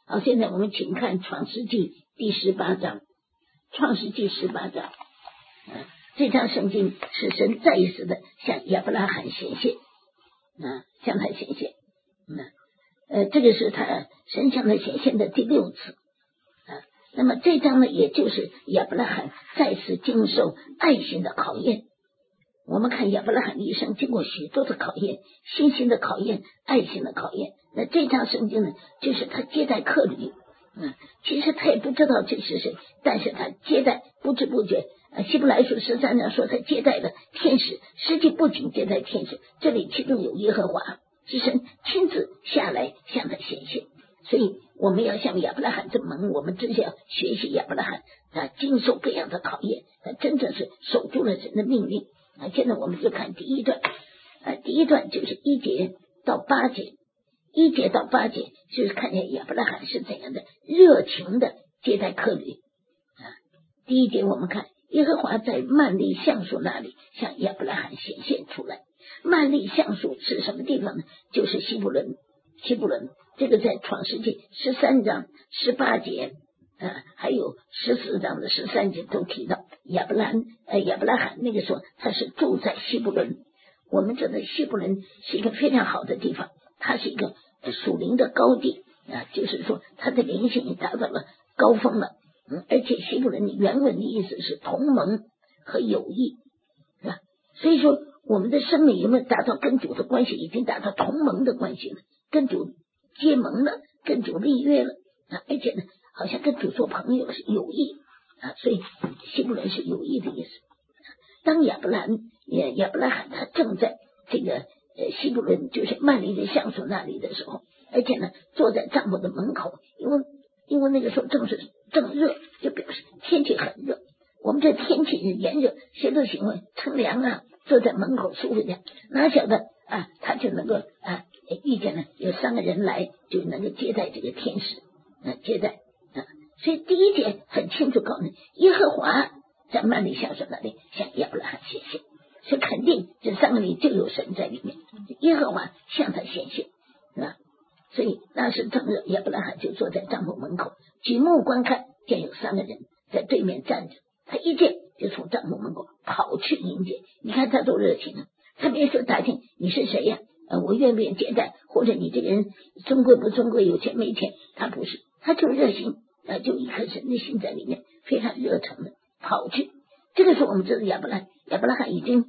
好，现在我们请看创世纪第18章。创世纪18章，这章圣经是神再一次的向亚伯拉罕显现，向他显现。这个是他神向他显现的第6次。那么这章呢，也就是亚伯拉罕再次经受爱心的考验。我们看亚伯拉罕一生经过许多的考验，信心的考验，爱心的考验。那这章圣经呢，就是他接待客旅。其实他也不知道这是谁，但是他接待，不知不觉。希伯来书13章说他接待了天使，实际不仅接待天使，这里其中有耶和华，是神亲自下来向他显现。所以我们要像亚伯拉罕这么，我们真是要学习亚伯拉罕，他经受各样的考验，他真正是守住了神的命令。现在我们就看第一段，第一段就是1节到8节，1节到8节就是看见亚伯拉罕是怎样的热情的接待客旅。第1节我们看耶和华在幔利橡树那里向亚伯拉罕显现出来。幔利橡树是什么地方呢？就是希伯伦，这个在创世纪13章18节还有14章的13节都提到亚伯拉罕那个时候他是住在希伯伦。我们知道希伯伦是一个非常好的地方，它是一个属灵的高地就是说它的灵性也达到了高峰了。而且希伯伦原文的意思是同盟和友谊，所以说我们的生命有没有达到跟主的关系，已经达到同盟的关系了，跟主结盟了，跟主立约了而且呢好像跟主做朋友是友谊所以希伯伦是友谊的意思。当亚伯拉罕他正在这个希伯伦就是幔利的橡树那里的时候，而且呢坐在帐篷的门口，因为那个时候正热，就表示天气很热。我们这天气炎热，谁都喜欢乘凉坐在门口舒服点，哪晓得他就能够遇见了有3个人来，就能够接待这个天使接待所以第1节很清楚告诉你，耶和华在幔利橡树那里向亚伯拉罕显现，所以肯定这3个里就有神在里面，耶和华向他显现所以那时正热，亚伯拉罕就坐在帐篷门口，举目观看，见有3个人在对面站着，他一见就从帐篷门口跑去迎接。你看他多热情他没说打听你是谁呀，我愿不愿意接待，或者你这个人尊贵不尊贵，有钱没钱，他不是，他就热心就一颗神的心在里面，非常热诚的跑去。这个时候我们知道亚伯拉罕已经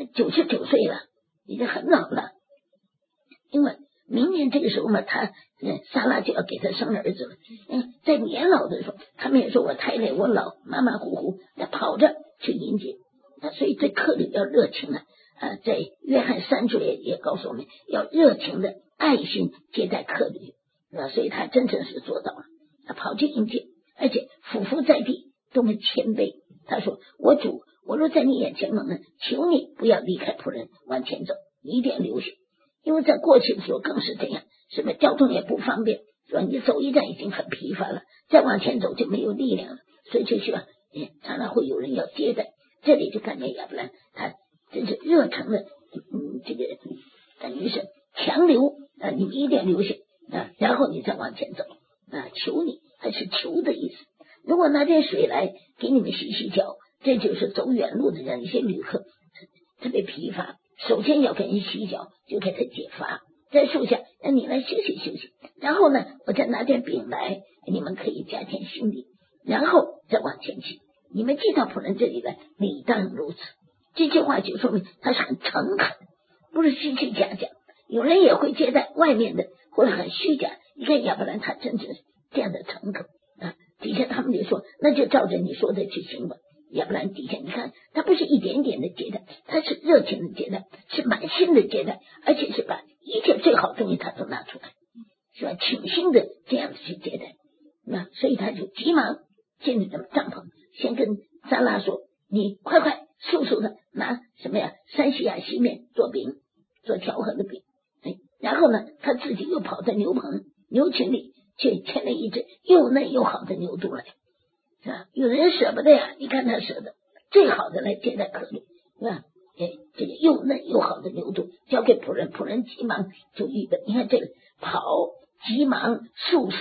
99岁了，已经很老了，因为明年这个时候嘛，他撒拉就要给他生儿子了。在年老的时候，他们也说我太累，我老，马马虎虎，跑着去迎接所以对客旅要热情在约翰3书也告诉我们要热情的爱心接待客旅所以他真正是做到了，他跑去迎接，而且俯伏在地，多么谦卑。他说我主，我若在你眼前蒙恩，求你不要离开仆人，往前走，你一定要留心。因为在过去的时候更是这样，什么交通也不方便，是吧？你走一站已经很疲乏了，再往前走就没有力量了，所以就需要常常会有人要接待。这里就感觉亚伯兰他真是热诚的这个等于是强留你们一定要留下然后你再往前走求你，还是求的意思。如果拿点水来给你们洗脚，这就是走远路的人，一些旅客特别疲乏，首先要给人洗脚，就给他解乏，在树下让你来休息休息，然后呢我再拿点饼来，你们可以加添心力，然后再往前去。你们进到仆人这里来，理当如此。这句话就说明他是很诚恳，不是虚虚假假。有人也会接待外面的，或者很虚假。你看亚伯兰他真正是这样的诚恳底下他们就说那就照着你说的去行吧。亚伯兰底下你看他不是一点点的接待，他是热情的接待，是满心的接待，而且是把一切最好的东西他都拿出来，是吧？倾心的这样子去接待所以他就急忙进入帐篷，先跟撒拉说你快速速的拿什么呀3西亚西面做饼，做调和的饼然后呢他自己又跑到牛群里去牵了一只又嫩又好的牛犊来有人舍不得呀，你看他舍得最好的来接待客旅是吧？这个又嫩又好的牛犊交给仆人，仆人急忙就预备。你看这个跑急忙速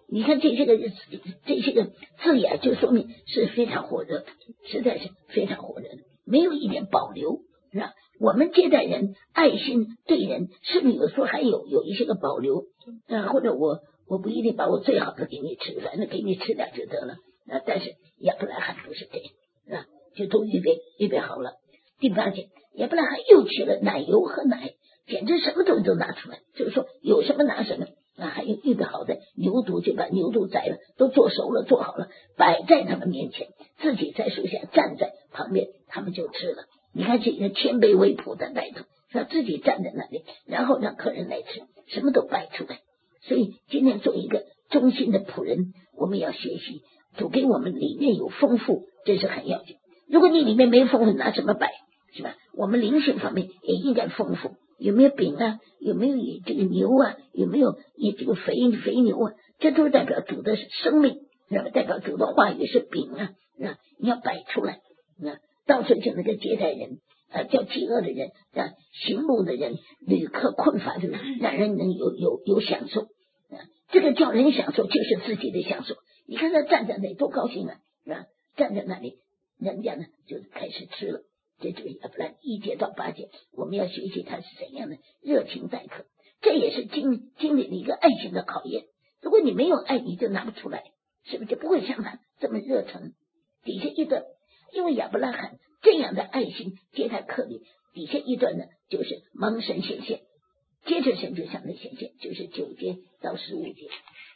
你看这些个字眼，就说明是非常火热的，实在是非常火热的，没有一点保留，是吧？我们接待人，爱心对人，是不是有时候还有一些个保留？或者我不一定把我最好的给你吃，反正给你吃点就得了。但是亚伯拉罕不是这样，是吧？就都预备好了。第8节，亚伯拉罕又取了奶油和奶，简直什么东西都拿出来，就是说有什么拿什么。还有预备好的牛犊，就把牛犊宰了，都做熟了做好了，摆在他们面前，自己在树下站在旁边，他们就吃了。你看这个谦卑为仆的带头，让自己站在那里，然后让客人来吃，什么都摆出来。所以今天做一个忠心的仆人，我们要学习主给我们里面有丰富，这是很要紧。如果你里面没丰富，拿什么摆，是吧？我们灵性方面也应该丰富。有没有饼啊？有没有这个牛啊？有没有这个肥牛啊？这都是代表主的生命，是吧？代表主的话语是饼啊，你要摆出来，到时候就那个接待人，叫饥饿的人，行路的人，旅客困乏的人，让人能有享受，这个叫人享受就是自己的享受。你看他站在那里多高兴啊，是吧？站在那里，人家呢就开始吃了。这就是亚伯兰1节到8节，我们要学习他是怎样的热情待客，这也是经历了一个爱情的考验。如果你没有爱，你就拿不出来，是不是就不会像他这么热诚？底下一段，因为亚伯拉罕这样的爱心接待客旅，底下一段呢就是蒙神显现，接着神就向他显现，就是9节到15节。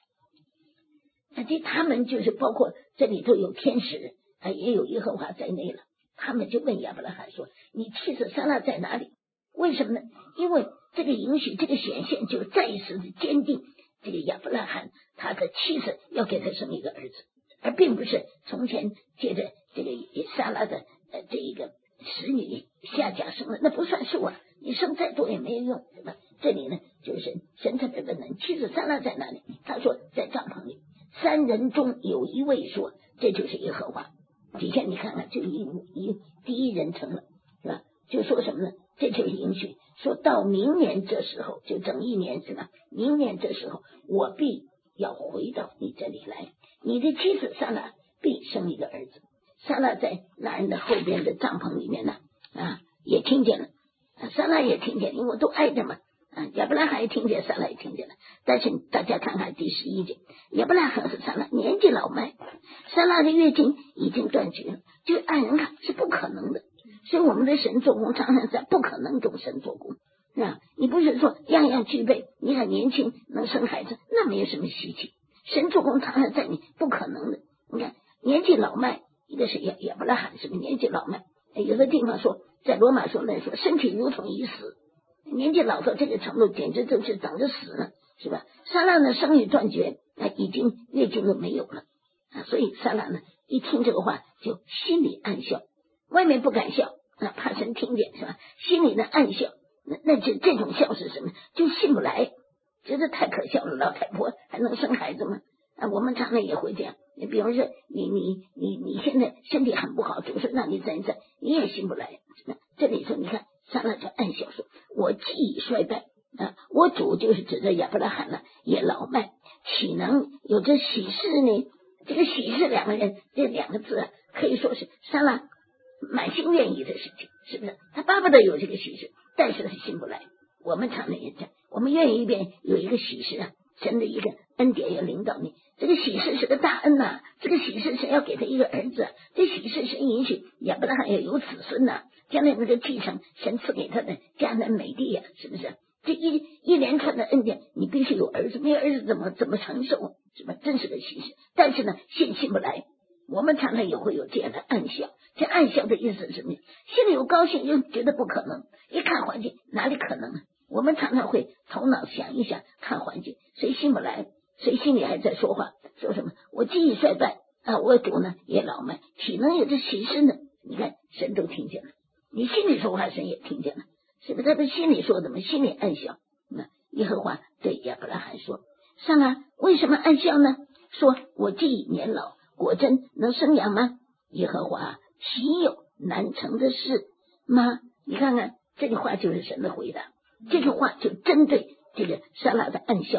他们就是包括这里头有天使也有耶和华在内了。他们就问亚伯拉罕说：“你妻子撒拉在哪里？”为什么呢？因为这个允许，这个显现，就再一次的坚定这个亚伯拉罕他的妻子要给他生一个儿子，而并不是从前借着这个撒拉的这一个使女下嫁生了，那不算数啊！你生再多也没有用，对吧？这里呢，就是神特别问了：“妻子撒拉在哪里？”他说：“在帐篷里。”3人中有一位说：“这就是耶和华。”底下你看看，就以第一人称了，是吧？就说什么呢？这就是应许，说到明年这时候，就整1年，是吧？明年这时候，我必要回到你这里来，你的妻子撒拉必生一个儿子。撒拉在那人的后边的帐篷里面呢，也听见了，撒拉也听见，因为都挨着嘛。亚伯拉罕也听见，撒拉也听见了。但是大家看看第11节，亚伯拉罕和撒拉年纪老迈，撒拉的月经已经断绝了，就按人看是不可能的。所以我们的神做工常常在不可能中神做工，是吧？你不是说样样具备，你很年轻能生孩子，那没有什么稀奇。神做工常常在你不可能的。你看年纪老迈，一个是亚伯拉罕是不是年纪老迈？有的地方说，在罗马说来说，身体如同已死。年纪老到这个程度，简直就是等着死了，是吧？撒拉呢，生育断绝，已经月经都没有了所以撒拉呢，一听这个话，就心里暗笑，外面不敢笑怕神听见，是吧？心里呢暗笑，那就这种笑是什么？就信不来，觉得太可笑了，老太婆还能生孩子吗？我们常常也会这样。你比方说，你现在身体很不好，主说让你在，你也信不来。这里说，你看撒拉就暗笑说：“我既已衰败我主就是指着亚伯拉罕了，也老迈，岂能有这喜事呢？”这个喜事2个人这2个字可以说是撒拉满心愿意的事情，是不是？他巴不得有这个喜事，但是他信不来。我们常常也这样，我们愿意有一个喜事神的一个恩典要领导你，这个喜事是个大恩这个喜事神要给他一个儿子，这喜事神允许亚伯拉罕要有子孙将来那个继承神赐给他的迦南美地是不是？这一连串的恩典，你必须有儿子，没有儿子怎么承受？是吧？真是个喜事。但是呢，信不来。我们常常也会有这样的暗笑，这暗笑的意思是什么？心里有高兴，又觉得不可能。一看环境，哪里可能呢？我们常常会头脑想一想，看环境，谁信不来，谁心里还在说话，说什么？我记忆衰败我主呢也老迈，岂能有这喜事呢？你看，神都听见了，你心里说话，神也听见了，是不是？他的心里说的嘛，心里暗笑。耶和华对亚伯拉罕说：“撒拉为什么暗笑呢？说我既已年老，果真能生养吗？耶和华岂有难成的事吗？”你看看这句话就是神的回答，这句话就针对这个撒拉的暗笑。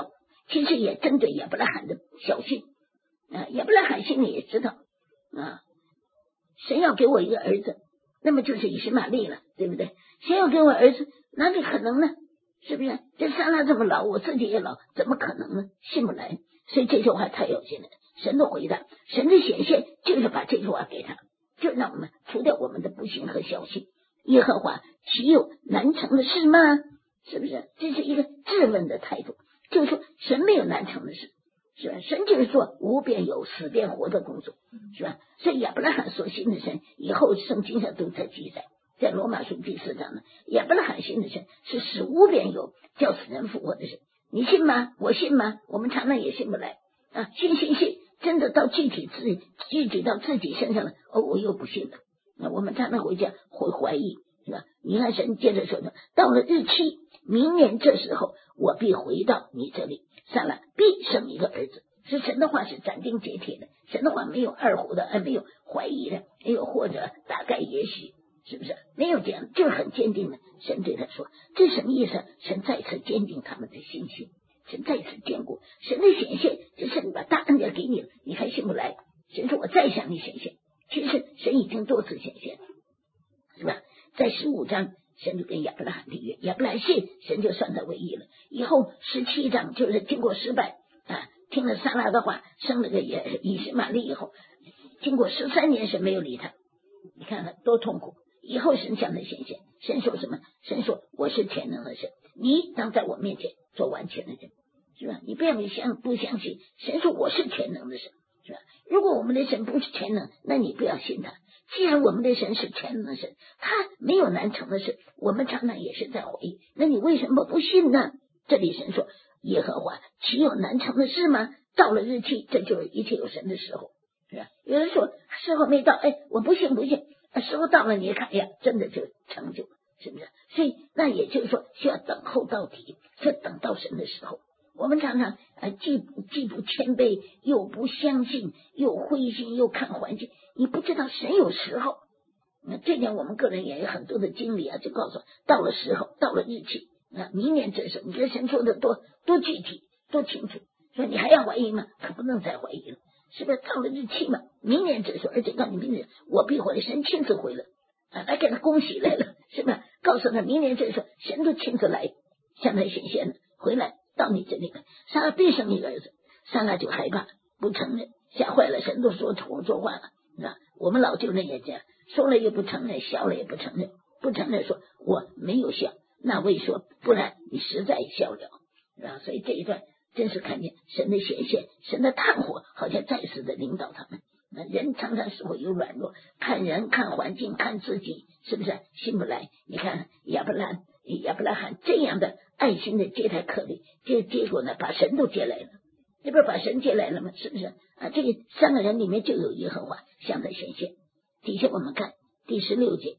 其实也针对亚伯拉罕的小训亚伯拉罕心里也知道神要给我一个儿子，那么就是以实玛利了，对不对？神要给我儿子，哪里可能呢？是不是？这撒拉这么老，我自己也老，怎么可能呢？信不来。所以这句话太有劲了。神的回答，神的显现就是把这句话给他，就让我们除掉我们的不信和小信。耶和华岂有难成的事吗？是不是？这是一个质问的态度，就是说神没有难成的事，是吧？神就是做无变有死变活的工作，是吧？所以亚伯拉罕所信的神，以后圣经上都在记载，在罗马书第4章呢，亚伯拉罕信的神是使无变有叫死人复活的神。你信吗？我信吗？我们常常也信不来信，真的到具体到自己身上了，我又不信了。那我们常常回家会怀疑，是吧？你看神接着说呢，到了日期，明年这时候，我必回到你这里，撒拉必生一个儿子。是神的话是斩钉截铁的，神的话没有二胡的，没有怀疑的，没有或者大概也许，是不是？没有这样，就是很坚定的。神对他说，这什么意思？神再次坚定他们的信心，神再次坚固神的显现，这神把大恩典给你了，你还信不来？神说我再向你显现，其实神已经多次显现，是吧？在15章神就跟亚伯拉罕立约，亚伯拉罕信，神就算他为义了。以后17章就是经过失败听了撒拉的话，生了个以实玛利以后，经过13年神没有理他，你看看多痛苦。以后神向他显现，神说什么？神说我是全能的神，你当在我面前做完全的人，是吧？你不要不相信，神说我是全能的神，是吧？如果我们的神不是全能，那你不要信他。既然我们的神是全能的神，他没有难成的事，我们常常也是在怀疑，那你为什么不信呢？这里神说，耶和华岂有难成的事吗？到了日期，这就是一切有神的时候，是吧？有人说时候没到，我不信，时候到了你看，真的就成就，是不是？所以那也就是说需要等候到底，是等到神的时候。我们常常既不谦卑，又不相信，又灰心，又看环境，你不知道神有时候。那这点我们个人也有很多的经历就告诉我，到了时候，到了日期，明年这时候，你这神说的多具体，多清楚，所以你还要怀疑吗？可不能再怀疑了，是不是？到了日期嘛，明年这时候，而且告诉你明年我必回来，神亲自回来来给他恭喜来了，是吧？告诉他明年这时候，神都亲自来向他显现了，回来到你这里来，撒拉必生一个儿子，撒拉就害怕，不承认，吓坏了，神都说话了，我们老旧人也这样，说了也不承认，笑了也不承认，不承认说我没有笑，那为说不然你实在笑了，所以这一段真是看见神的显现，神的炭火好像再次的领导他们。人常常是会有软弱，看人看环境看自己，是不是信不来？你看亚伯拉罕这样的爱心的接待客旅，结果呢把神都接来了，这不是把神接来了吗？是不是这个3个人里面就有耶和华向他显现。底下我们看第16节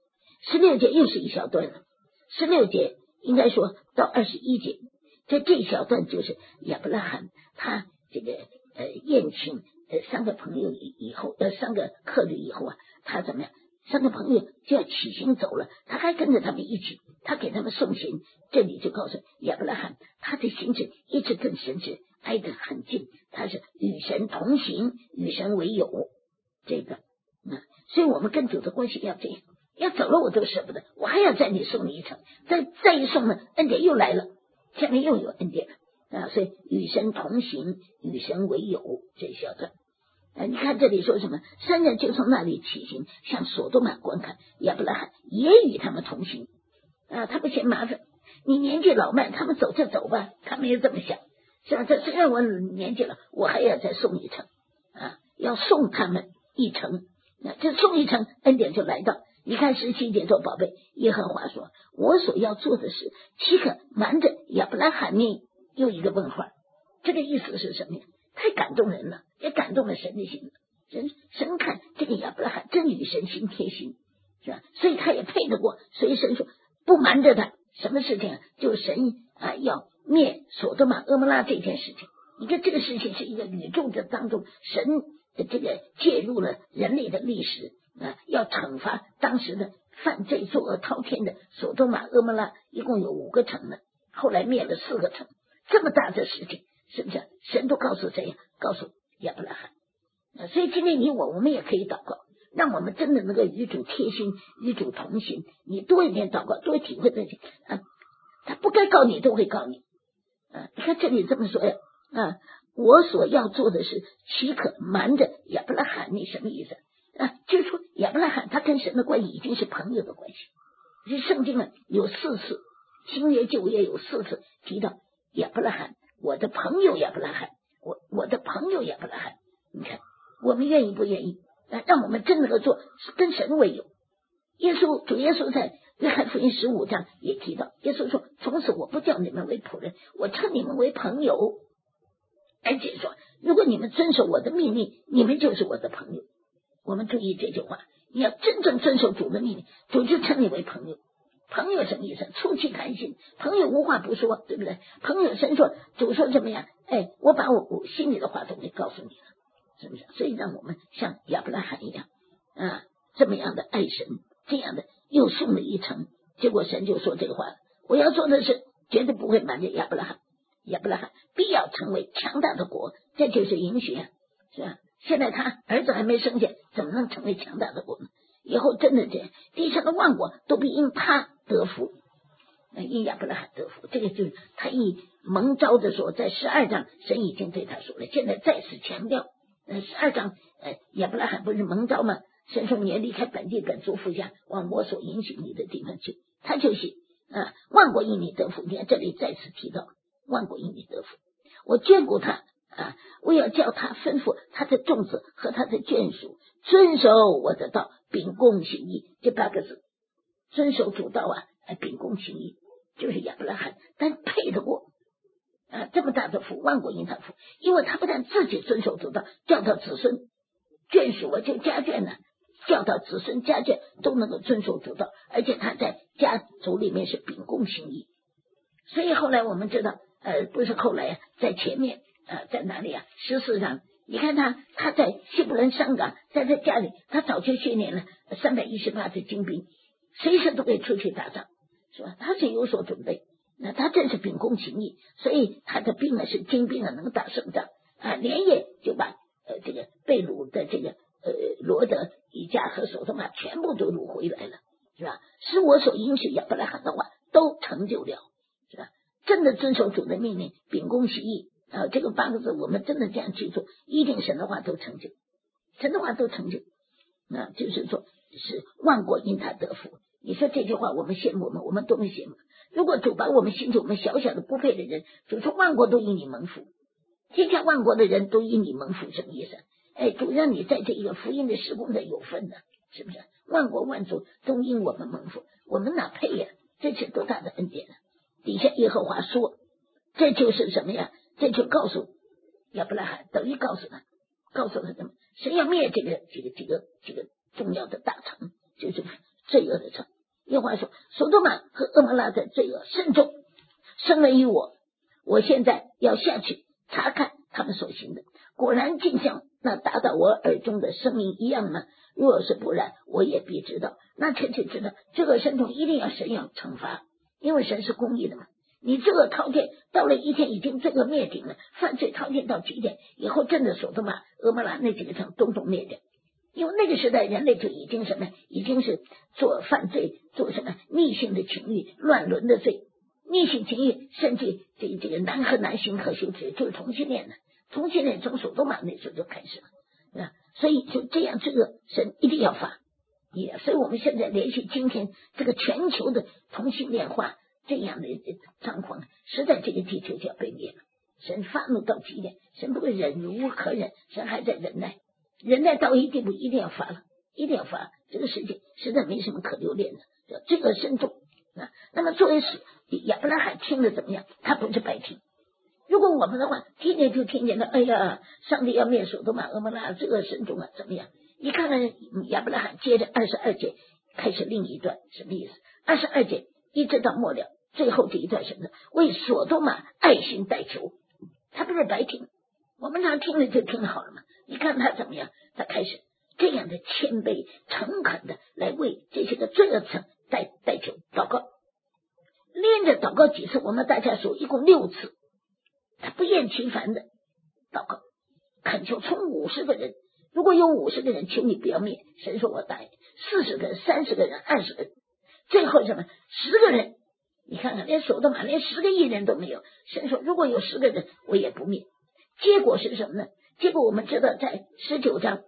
，16节又是一小段了，16节应该说到21节，这一小段就是亚伯拉罕他这个宴请3个朋友以后3个客旅以后他怎么样？3个朋友就要起行走了，他还跟着他们一起，他给他们送行。这里就告诉亚伯拉罕，他的行程一直跟神是挨得很近，他是与神同行，与神为友。这个所以我们跟主的关系要这样，要走了我都舍不得，我还要在你送你一程，再一送呢，恩典又来了，下面又有恩典了所以与神同行，与神为友，这小段你看这里说什么？3人就从那里起行，向所多玛观看，亚伯拉罕也与他们同行他不嫌麻烦，你年纪老迈，他们走就走吧，他们也这么想，是吧？这虽然我年纪了，我还要再送一程要送他们一程，这送一程恩典就来到。你看17节说，宝贝，耶和华说，我所要做的事岂可瞒着亚伯拉罕呢？又一个问号，这个意思是什么呀？太感动人了，也感动了神的心了。神看这个亚伯拉罕真与神心贴心，是吧？所以他也配得过。所以神说不瞒着他，什么事情就是神要灭所多玛蛾摩拉这件事情。你看这个事情是一个宇宙的当中，神的这个介入了人类的历史要惩罚当时的犯罪作恶滔天的所多玛蛾摩拉，一共有5个城呢，后来灭了4个城。这么大的事情， 是不是？神都告诉谁呀？告诉亚伯拉罕。所以今天你我们也可以祷告，让我们真的能够与主贴心，与主同行。你多一点祷告，多体会这些啊，他不该告你都会告你啊。你看这里这么说呀啊，我所要做的是岂可瞒着亚伯拉罕？你什么意思啊？就是说亚伯拉罕他跟神的关系已经是朋友的关系。这圣经呢有4次，新约旧约有4次提到亚伯拉罕，我的朋友亚伯拉罕，我的朋友亚伯拉罕。你看我们愿意不愿意让我们真能够做跟神为友。主耶稣在约翰福音15章也提到，耶稣说从此我不叫你们为仆人，我称你们为朋友。而且说如果你们遵守我的命令，你们就是我的朋友。我们注意这句话，你要真正遵守主的命令，主就称你为朋友。朋友什么意思？促膝谈心，朋友无话不说，对不对？朋友神说，主说怎么样？我把我心里的话都给告诉你了，是不是？所以让我们像亚伯拉罕一样啊，这么样的爱神，这样的又胜了一层。结果神就说这个话，我要做的是绝对不会瞒着亚伯拉罕，亚伯拉罕必要成为强大的国，这就是应许啊，是吧？现在他儿子还没生下，怎么能成为强大的国呢？以后真的这样，地上的万国都必因他得福，因亚伯拉罕得福。这个就是他一蒙召的时候，在12章神已经对他说了，现在再次强调。12章亚伯拉罕不是蒙召吗？神说你要离开本地本族父家，往我所允许你的地方去，他就信万国因你得福。你看这里再次提到万国因你得福，我眷顾他我要叫他吩咐他的众子和他的眷属遵守我的道，秉公行义。这8个字，遵守主道秉公行义，就是亚伯拉罕但配得过这么大的福，万国因他福。因为他不但自己遵守主道，教导子孙眷属就家眷呢，教导子孙家眷都能够遵守主道，而且他在家族里面是秉公行义。所以后来我们知道不是后来在前面在哪里14章，你看他在希伯伦上岗，在他家里他早就训练了318的精兵，随时都可以出去打仗，是吧？他是有所准备，那他正是秉公行义，所以他的兵是精兵能打胜仗连夜就把这个被掳的这个罗德以家和所多玛全部都掳回来了，是吧？使我所应许亚伯拉罕的话都成就了，是吧？真的遵守主的命令，秉公行义这个8个字我们真的这样去做，一定神的话都成就，神的话都成就。那就是说是万国因他得福。你说这句话我们羡慕吗？我们多么羡慕。如果主把我们心中我们小小的不配的人，主说万国都因你蒙福，天下万国的人都因你蒙福，什么意思？主让你在这一个福音的事工的有份的，是不是？万国万族都因我们蒙福，我们哪配呀？这是多大的恩典底下耶和华说，这就是什么呀？这就告诉亚伯拉罕，等于告诉他什么？谁要灭这个重要的大城，就是罪恶的城。耶和华说，所多玛和蛾摩拉的罪恶甚重，生了于我现在要下去查看他们所行的，果然竟像那达到我耳中的声音一样吗？若是不然，我也必知道。那臣就知道这个神童一定要神要惩罚，因为神是公义的嘛。你这个滔天到了一天已经这个灭顶了，犯罪滔天到极点以后，真的所多玛蛾摩拉那几个城统统灭掉。因为那个时代人类就已经什么，已经是做犯罪，做什么逆性的情欲，乱伦的罪，逆性情欲，甚至这个男和男性可羞耻，就是同性恋的，同性恋从所多玛那时候就开始了所以就这样，这个神一定要罚所以我们现在连续今天这个全球的同性恋化这样的状况，实在这个地球就要被灭了。神发怒到极点，神不会忍无可忍，神还在忍耐，忍耐到一定步一定要罚了，一定要罚。这个世界实在没什么可留恋的，这个慎重那么作为亚伯拉罕听了怎么样？他不是白听。如果我们的话听见就听见了，哎呀，上帝要灭所多玛蛾摩拉，这个慎重怎么样？你看看亚伯拉罕接着22节开始另一段，什么意思？22节一直到末了，最后这一段什么？为所多玛爱心代求，他不是白听。我们常听了就听好了嘛。你看他怎么样？他开始这样的谦卑诚恳的来为这些个罪恶者代求祷告，连着祷告几次，我们大家数一共6次。 他不厌其烦的祷告，恳求从50个人，如果有50个人，求你不要灭。神说我答应，40个人、30个人、20个人，最后什么10个人。你看看，连所多玛连10个义人都没有。神说如果有10个人，我也不灭。结果是什么呢？结果我们知道在19章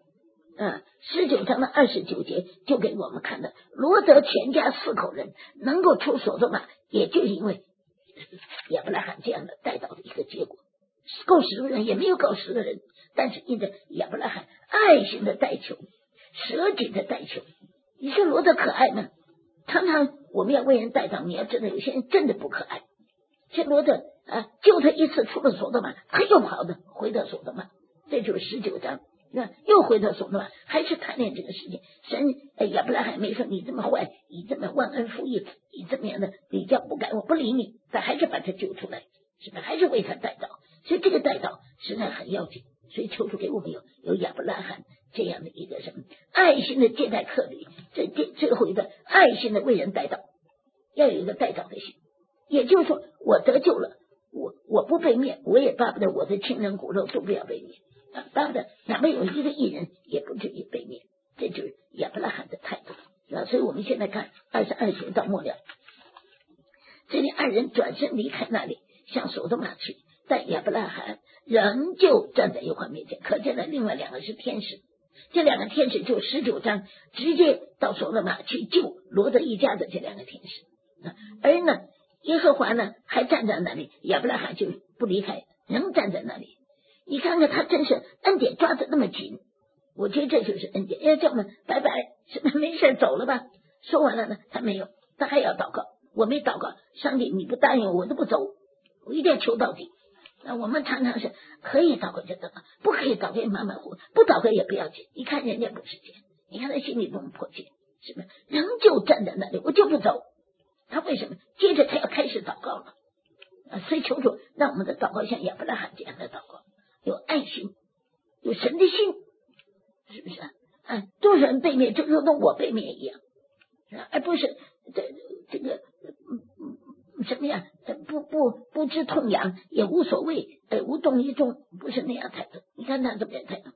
19章的29节就给我们看的，罗德全家4口人能够出所多玛，也就是因为亚伯拉罕这样的带到的一个结果。够10个人也没有够10个人，但是因着亚伯拉罕爱心的代求，舍己的代求。你说罗德可爱吗？常常我们要为人代祷，你要知道有些人真的不可爱。这罗德救他一次出了所多玛，他又跑的回到所多玛，这就是19章，又回到所多玛，还是贪恋这个世界。神亚伯拉罕没说你这么坏，你这么忘恩负义，你这么样的，你叫不改，我不理你，他还是把他救出来，是吧？还是为他代祷。所以这个代祷实在很要紧，所以求主给我们有亚伯拉罕这样的一个什么爱心的接待客旅，最后一个爱心的为人代祷，要有一个代祷的心。也就是说我得救了，我不被灭，我也巴不得我的亲人骨肉都不要被灭，巴不得哪怕有一个义人也不至于被灭。这就是亚伯拉罕的态度。所以我们现在看22节到末了，这里2人转身离开那里，向所多玛去，但亚伯拉罕仍旧站在耶和华面前。可见了另外2个是天使，这2个天使就19章直接到所多玛去救罗德一家的这2个天使。而呢耶和华呢还站在那里，亚伯拉罕就不离开，仍站在那里。你看看他真是恩典抓得那么紧，我觉得这就是恩典。要叫我们拜拜，是不是没事走了吧？说完了呢，他没有，他还要祷告。我没祷告，上帝你不答应我都不走，我一定要求到底。我们常常是可以祷告就祷告，不可以祷告马马虎虎，不祷告也不要紧。你看人家不是这样，你看他心里多么迫切，是不是？仍旧站在那里，我就不走。他为什么？接着他要开始祷告了。所以求主让我们的祷告像亚伯拉罕这样的祷告，有爱心，有神的心，是不是多少人被灭就如同我被灭一样，而不是这个什么呀？不知痛痒也无所谓，无动于衷，不是那样态度。你看他怎么样态度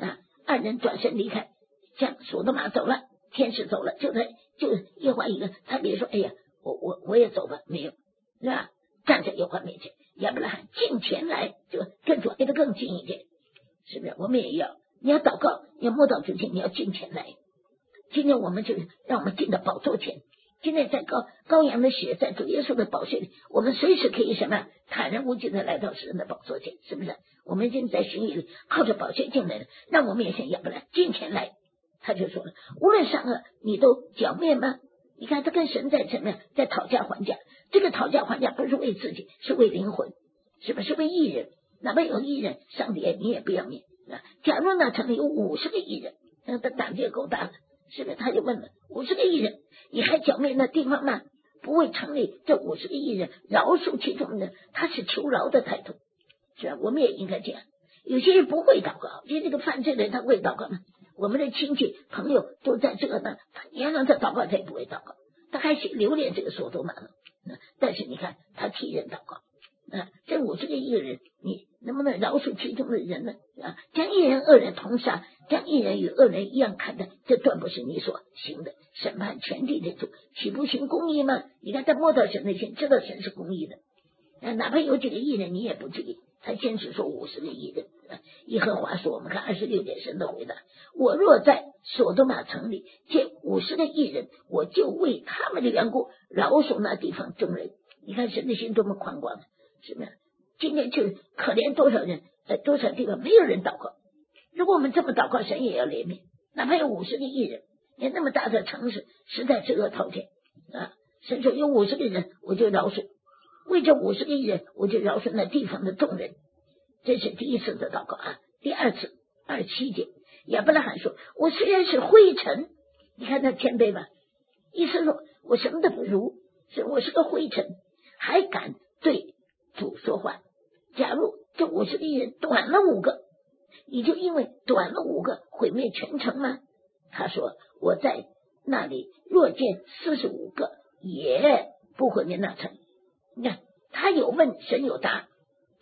？2人转身离开，向所多玛走了，天使走了，就耶和华一个，他别说哎呀我也走吧，没有，是吧？站在耶和华面前，亚伯拉罕近前来，就跟主离得更近一点，是不是？我们也要，你要祷告，你要摸到主前，你要近前来。今天我们就让我们进到宝座前，今天在羔羊的血，在主耶稣的宝血里，我们随时可以什么坦然无惧的来到神的宝座前，是不是？我们今天在巡礼里靠着宝血进来了，让我们也像亚伯拉罕近前来。他就说了，无论善恶你都剿灭吗？你看他跟神在什么呀？在讨价还价。这个讨价还价不是为自己，是为灵魂，是不是？为义人。哪怕有义人，上帝你也不要灭。假如那城里有50个义人，他胆子也够大了，是不是？他就问了，50个义人，你还剿灭那地方吗？不为城里这50个义人饶恕其中的，他是求饶的态度，是吧？我们也应该这样。有些人不会祷告，就这个犯罪的人他会祷告吗？我们的亲戚朋友都在这个呢，你要让他祷告，他也不会祷告，他还留恋这个所多玛呢。但是你看他替人祷告，这50个义人，你能不能饶恕其中的人呢？将一人恶人同杀，将一人与恶人一样看待，这断不是你所行的。审判全地的主，岂不行公义吗？你看他摸到神的心，知道神是公义的，哪怕有几个义人，你也不至于。他坚持说50个义人。耶和华说，我们看26节神的回答，我若在所多玛城里见50个义人，我就为他们的缘故饶恕那地方众人。你看神的心多么宽广，是不是？今天就可怜多少人，多少地方没有人祷告。如果我们这么祷告，神也要怜悯。哪怕有50个义人，连那么大的城市实在是恶滔天神说有50个人我就饶恕，为这50个义人我就饶恕那地方的众人。这是第一次的祷告第二次27节，亚伯拉罕说，我虽然是灰尘，你看他谦卑吧，意思说我什么都不如，我是个灰尘，还敢对主说话。假如这50个义人短了5个，你就因为短了5个毁灭全城吗？他说我在那里若见45个也不毁灭那城。你看他有问，神有答，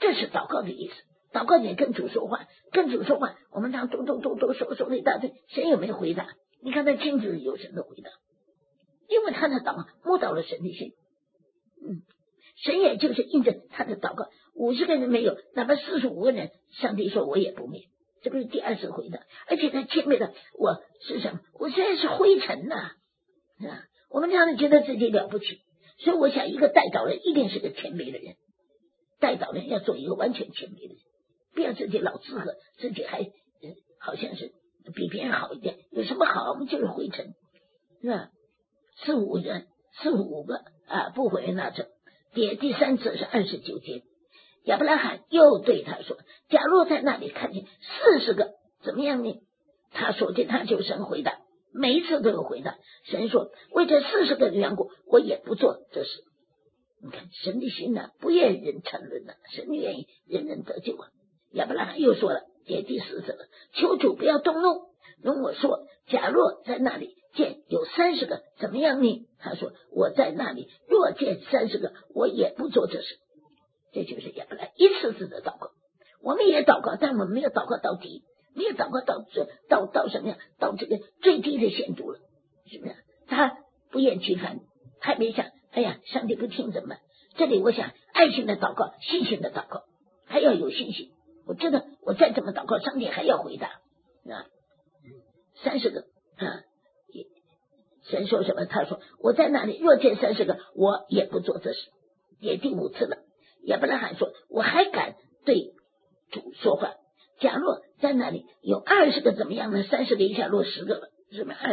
这是祷告的意思。祷告你跟主说话，跟主说话，我们常嘟说了一大堆，神有没有回答？你看他亲自有神的回答，因为他的祷告摸到了神的心。神也就是印着他的祷告，50个人没有，哪怕45个人，上帝说我也不灭，这不是第2次回答，而且他谦卑的，我是什么？我现在是灰尘呐，是吧？我们常常觉得自己了不起，所以我想一个带导人一定是个谦卑的人，带导人要做一个完全谦卑的人，不要自己老自和，自己还好像是比别人好一点，有什么好？我们就是灰尘，是吧？45个不回那成。第3次是29节，亚伯拉罕又对他说，假若在那里看见40个怎么样呢？他说这他就神回答，每一次都有回答。神说为这40个的缘故，我也不做这事。你看神的心呢，不愿人沉沦的，神愿意人人得救啊。亚伯拉罕又说了，这第4次了，求主不要动怒，容我说，假若在那里见有30个怎么样呢？他说我在那里若见30个，我也不做这事。这就是亚伯拉罕一次次的祷告。我们也祷告，但我们没有祷告到底，没有祷告到什么样，到这个最低的限度了，是不是？他不厌其烦，还没想哎呀上帝不听怎么办？这里我想爱心的祷告，信心的祷告，还要有信心。我知道我再怎么祷告，上帝还要回答啊。30个神说什么？他说我在那里若见30个，我也不做这事。也第5次了，亚伯拉罕说我还敢对主说话，假若在那里有20个怎么样呢？30个以下落10个了，是不是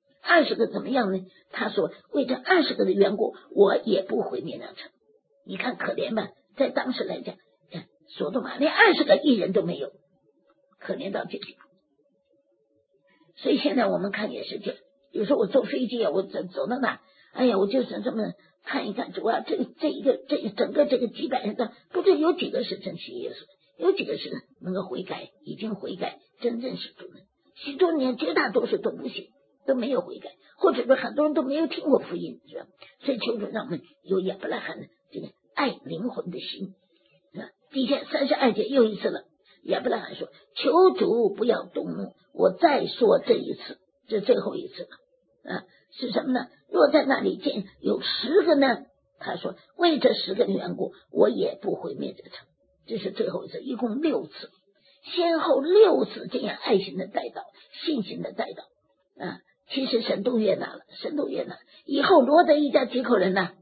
20个怎么样呢？他说为这20个的缘故，我也不毁灭那城。你看可怜吧，在当时来讲，所多玛连20个义人都没有，可怜到这里。所以现在我们看也是这样，有时候我坐飞机我走到哪，哎呀，我就是这么看一看主啊，这整个这个几百人的，不知有几个是真信耶稣，有几个是能够悔改，已经悔改，真正是主人。许多年绝大多数都不信，都没有悔改，或者说很多人都没有听过福音，是吧？所以求主让我们有亚伯拉罕的这个爱灵魂的心，是吧？底下32节又一次了，亚伯拉罕说求主不要动怒，我再说这一次，这最后一次了是什么呢？若在那里见有10个呢？他说为这10个的缘故，我也不毁灭这城。这是最后一次，一共6次，先后6次这样爱心的带到，信心的带到其实神都悦纳了，以后罗德一家几口人呢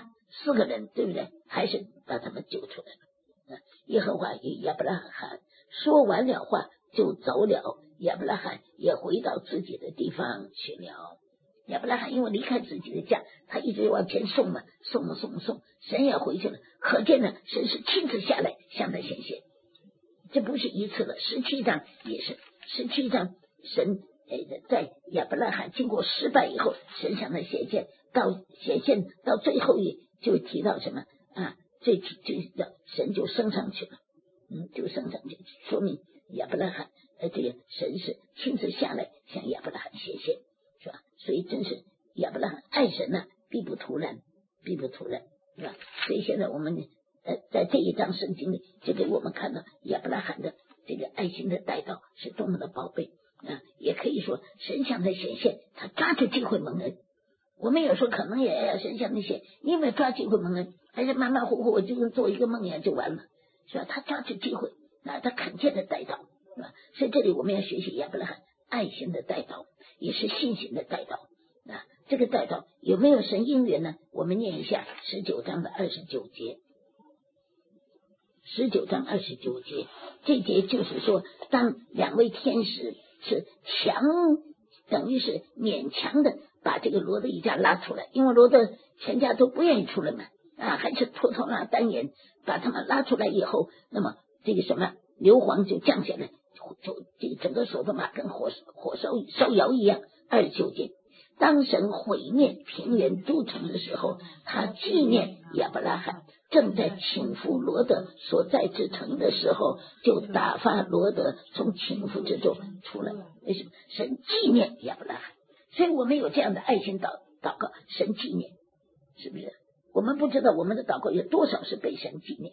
？4个人，对不对？还是把他们救出来了。耶和华与亚伯拉罕说完了话就走了，亚伯拉罕也回到自己的地方去了。亚伯拉罕因为离开自己的家，他一直往前送，神也回去了，可见呢，神是亲自下来向他显现。这不是一次了，17章也是，17章神在亚伯拉罕经过失败以后，神向他显现到最后就提到什么神就升上去了，就升上去，说明亚伯拉罕这个神是亲自下来向亚伯拉罕显现，是吧？所以真是亚伯拉罕爱神必不突然，是吧？所以现在我们在这一章圣经里就给我们看到亚伯拉罕的这个爱心的带到是多么的宝贝也可以说神向他显现，他抓住机会蒙恩。我们有时候可能也要神向他显，你有没有抓机会蒙恩？还是马马虎虎我就做一个梦魇就完了，是吧？他抓住机会，他恳切的带到，是吧？所以这里我们要学习亚伯拉罕爱心的带到，也是信心的带到这个带到有没有神应允呢？我们念一下19章的29节。19章29节，这节就是说，当2位天使是等于是勉强的把这个罗德一家拉出来，因为罗德全家都不愿意出来嘛还是拖单言把他们拉出来以后，那么这个什么硫磺就降下来，就这个整个所多玛跟火烧窑一样。29节，当神毁灭平原诸城的时候，他纪念亚伯拉罕正在倾覆罗德所在之城的时候，就打发罗德从倾覆之中出来。为什么？神纪念亚伯拉罕，所以我们有这样的爱心祷告，神纪念，是不是？我们不知道我们的祷告有多少是被神纪念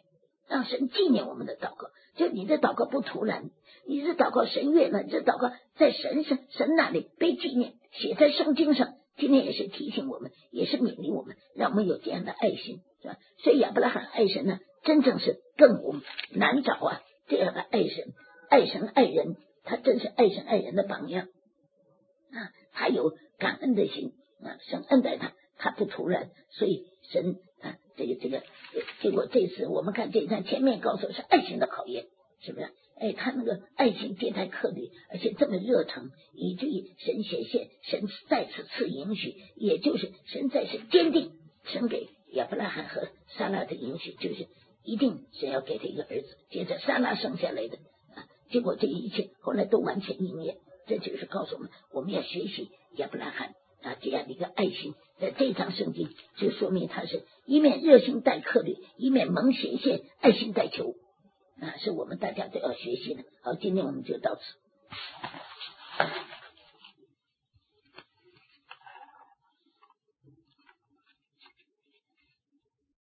让神纪念我们的祷告。就你的祷告不突然，你的祷告神悦了，这祷告在神那里被纪念，写在圣经上。今天也是提醒我们，也是勉励我们，让我们有这样的爱心，是吧？所以亚伯拉罕爱神呢，真正是更难找啊！这样的爱神爱人，他真是爱神爱人的榜样啊！他有感恩的心啊，神恩待他，他不突然，所以神啊，这个结果这次我们看这一章前面告诉是爱情的考验，是不是？他那个爱情接待客旅，而且这么热诚，以至于神显现，神再次赐允许，也就是神再次坚定，神给亚伯拉罕和撒拉的允许，就是一定神要给他一个儿子，接着撒拉生下来的啊，结果这一切后来都完全应验。这就是告诉我们要学习亚伯拉罕啊这样的一个爱心，在这章圣经就说明他是一面热心待客旅，一面蒙显现爱心待求啊，是我们大家都要学习的。好，今天我们就到此。